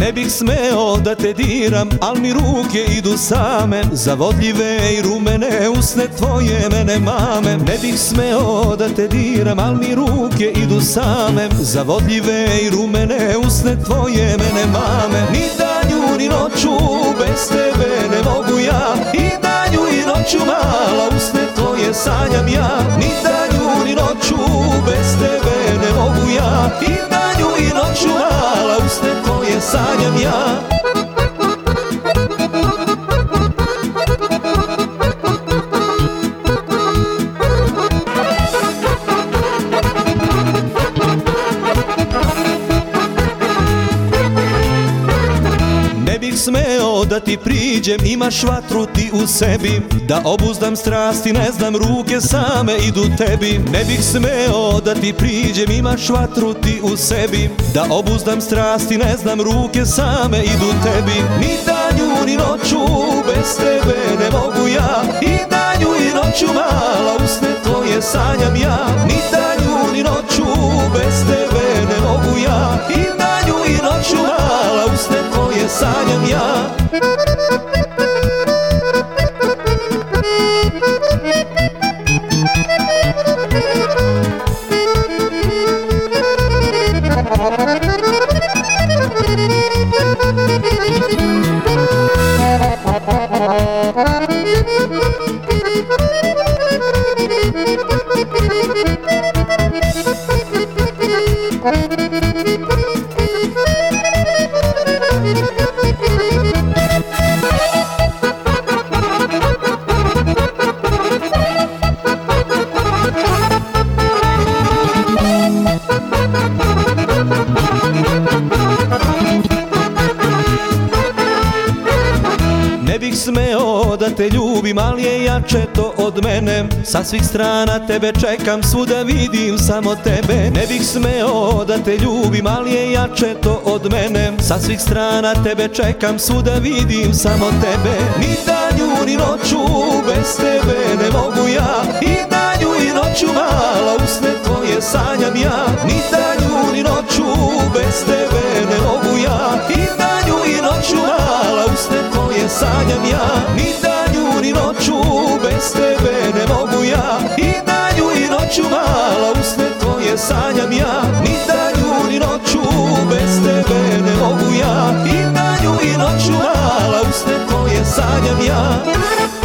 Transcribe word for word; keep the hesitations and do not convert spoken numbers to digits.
Ne bih smeo da te diram, al mi ruke idu same, zavodljive i rumene usne tvoje mene mame. Ne bih smeo da te diram, al mi ruke idu same, zavodljive i rumene usne tvoje mene mame. Ni danju ni noću bez tebe ne mogu ja, i danju i noću mala usne tvoje sanjam ja. Ni danju ni noću bez tebe ne mogu ja, i danju i noću mala usne tvoje sanjam ja. Ne bih smeo da ti priđem, imaš vatru ti u sebi, da obuzdam strasti, ne znam, ruke same idu tebi. Ne bih smeo da ti priđem, imaš vatru ti u sebi, da obuzdam strasti, ne znam, ruke same idu tebi. Ni danju ni noću bez tebe ne mogu ja, i danju i noću mala usne tvoje sanjam ja. Ni danju ni noću bez tebe ne mogu ja, i danju i noću mala usne tvoje sanjam ja. Ne bih smeo da te ljubim, ali je jače to od mene. Sa svih strana tebe čekam, svuda vidim samo tebe. Ne bih smeo da te ljubim, ali je jače to od mene. Sa svih strana tebe čekam, svuda vidim samo tebe. Ni danju ni noću bez tebe ne mogu ja, i danju i noću mala usne tvoje sanjam ja. Ni danju ni noću bez tebe ne mogu ja, i danju i noću mala usne tvoje sanjam ja. Ni danju ni noću bez tebe ne mogu ja, i danju i noću mala usne tvoje sanjam ja. Ni danju ni noću bez tebe ne mogu ja, i danju i noću mala usne tvoje sanjam ja.